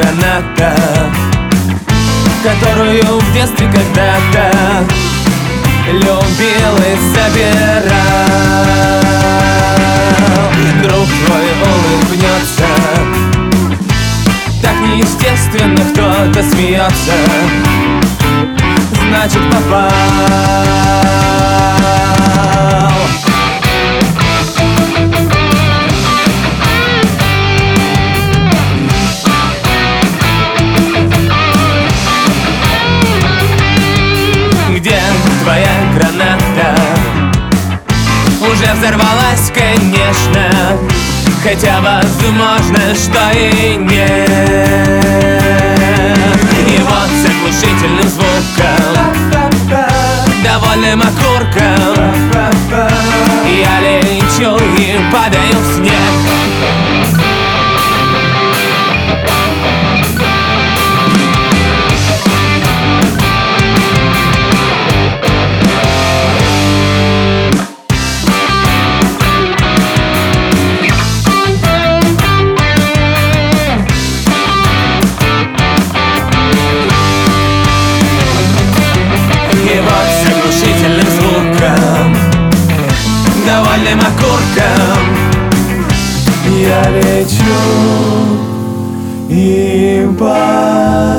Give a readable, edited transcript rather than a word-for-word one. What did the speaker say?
граната, которую в детстве когда-то любил и собирал. Друг твой улыбнется, так неестественно кто-то смеется, значит попал. Где твоя граната? Уже взорвалась, конечно, хотя возможно, что и нет. И вот с оглушительным звуком, довольным окурком, я лечу и падаю в снег. Довольным окурком я лечу и падаю.